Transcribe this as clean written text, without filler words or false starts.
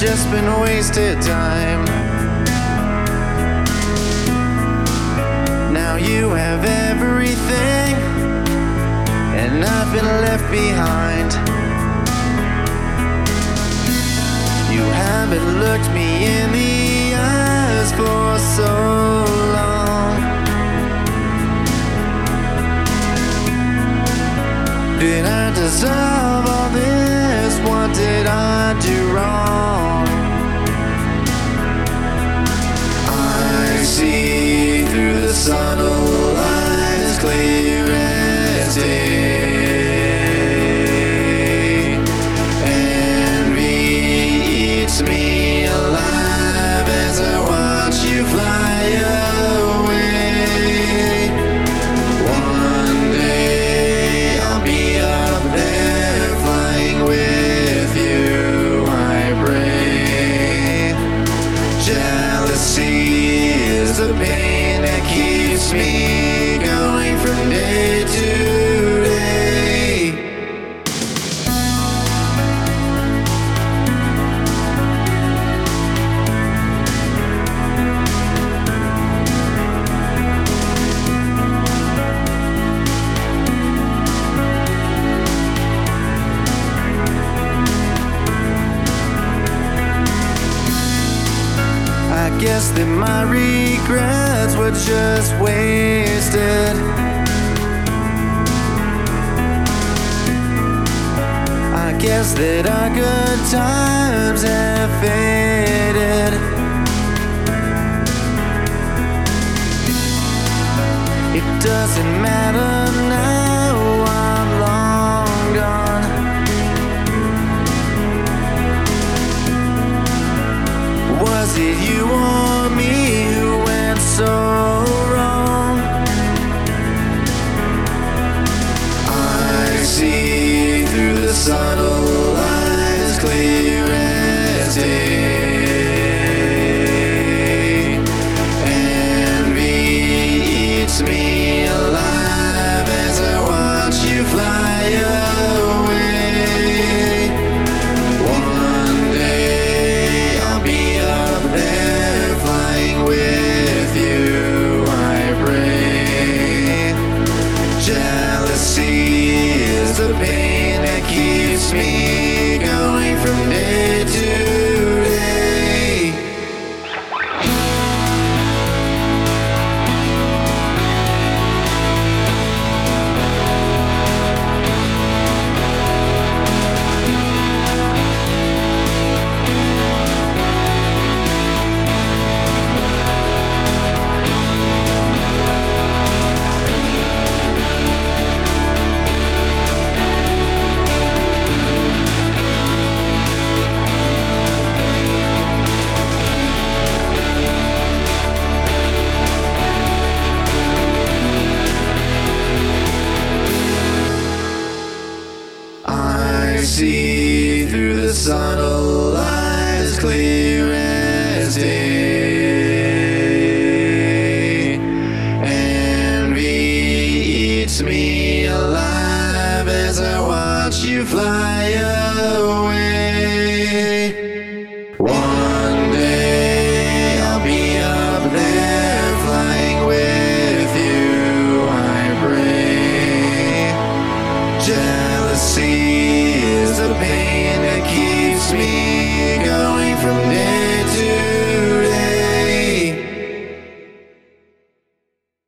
just been wasted time. Now you have everything, and I've been left behind. You haven't looked me in the eyes for so long. Did I deserve all this? What did I do wrong? I see through the subtle lies clear as day. Envy eats me alive as I watch you fly away. One day I'll be up there flying with you, I pray. Jealousy is the pain that keeps me going from day to day. I guess that my regrets were just wasted. I guess that our good times have faded. It doesn't matter now, I'm long gone. Was it you or me who went so wrong? I see through the subtle lies clear as day. Envy eats me alive as I watch you fly away. One day I'll be up there flying with you, I pray. Jealousy is the pain that keeps me going from day to day. I see through the subtle lies clear as day. Envy eats me alive as I watch you fly away.